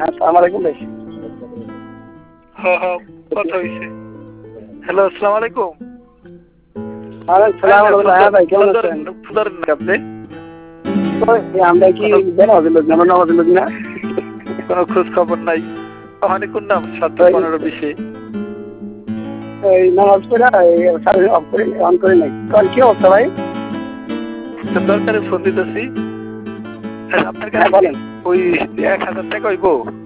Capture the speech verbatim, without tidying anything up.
আসসালামু আলাইকুম ভাই। হ্যাঁ হ্যাঁ কথা হয়েছে। হ্যালো আসসালামু আলাইকুম। হ্যাঁ ভাই কেমন আছেন? আপনি আমরা কি বেনামাজি লোক না নামাজি লোক না? কোনো খোঁজ খবর নাই। ওখানে কোন নাম সাত পনেরো বিশে এই নামাজ পড়া সারাদিন অফ করে অন করে নাই। কারণ কি অবস্থা ভাই? দরকারে ফোন দিতেছি। আপনার হ্যাঁ কাছে বলেন। ওই এক হাজার টাকা হইব?